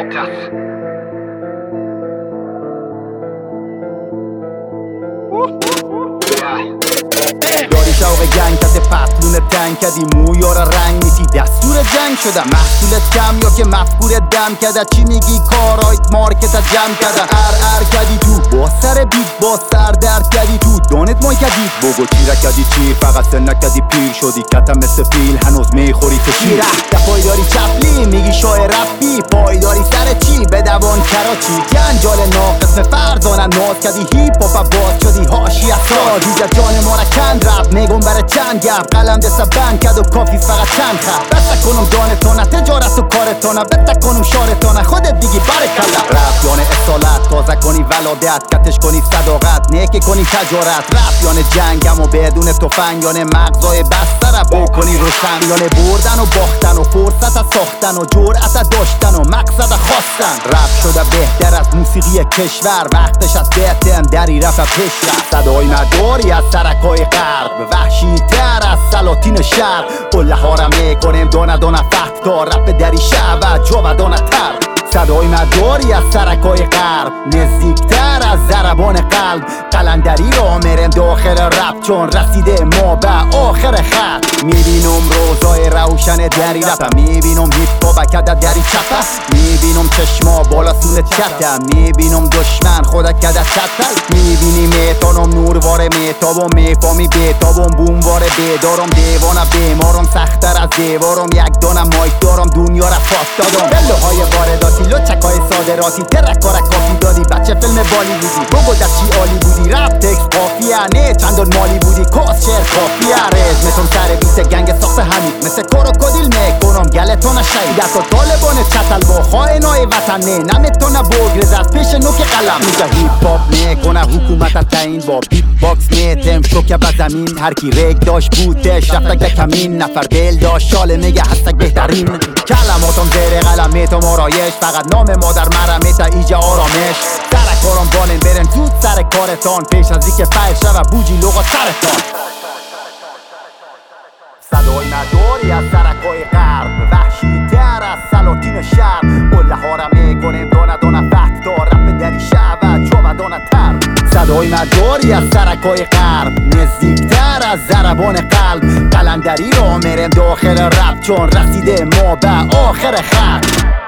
داری شوق گنگ کده پتلون تنگ کدی مویا را رنگ میتی دستور جنگ شده محصولت کم یا که مفکورت دم کده چی میگی کارایت مارکت جمع کده ار کدی تو با سر بیت با سر درد کدی تو دانت مای کدی بگو چی را کدی چی فقط سن نکدی پیر شدی کتم مثل فیل هنوز میخوری که چی دفای داری چپلی میگی شای رفتی پایداری سر چی بدوان کراچی جنجال ناقص فرزانه ناز کدی هیپ هاپ باز شدی هاشی اصلا دیزه جان ما را کند رب میگم برای چند گپ قلم دست بند کد و کافی فقط چند خط بسته کنم دانتانه تجارت و کارتانه بسته کنم شارتانه خودت دیگی برکلا رپ یانه اصالت تازه کنی ولادت کتش کنی صداقت نیکی کنی تجارت رپ یانه جنگم و بدون تفنگ یانه مغزای بسته را بکنی روشن یانه بردن و باختن و فرصت از ساختن و جرأت داشتن و مقصد خواستن رپ شده بهتر از موسیقی کشور وقتش از بهتن دری رفت پیشرفت صدای مداری از سرکای غرب وحشی تر از سلاطین شرق قله ها را میکنیم دانه دانه فکتار رپ دری شعب جاودانه تر صدای مداری از سرکای غرب نزدیکتر از ضربان قلب قلندری را میرم داخل رپ چون رسیده ما به آخر خط میبینم روزای روشن دری رپ میبینم هیپ هاپ کده دری چپه میبینم چشما بالا سول چته میبینم دشمن خدا کده چتل میبینی میتانم نورواره میتابم میفامی بیتابم بومواره بیدارم دیوانه بیمارم سختر از دیوارم یک دانه مایک دارم دنیا را پاس دادم بلوهای وارداتی لچکای صادراتی ترکارک کافی دادی بچه فیلم بالی بودی بگو در چی عالی بودی رپ تکس کافیه نه چندان مالی بودی کاس شعر کافیه رزمتون سر بیت گنگ ساخت حمید مثل کروکودیل میکنم گلتون شهید دست و طالبان چتل با خائنای وطن نه نمیتونه بگرز از پیش نوک قلم میگه هیپ هاپ میکنه حکومت تعیین با بیت باکس میتم شوکه به زمین هر کی رگ داشت بودش رفته که کمین نفر دل داشت شاله میگه هستک بهترین کلماتم زیر قلم میتم آرایش فقط نام مادر مرا میته ایجا آرامش سر کارم بانن برن زود سر کارتان پیش از اینکه فیل شوه بوجی لغا سرتان صدای مداری از سرکای غرب وحشی تر از سلاطین شرق قله ها را میکنیم دانه دانه فکتار رپ دری شعب جاودانه تر صدای مداری از سرکای غرب نزدیکتر از ضربان قلب قلندری را میرم داخل رپ چون رسیده ما به آخر خط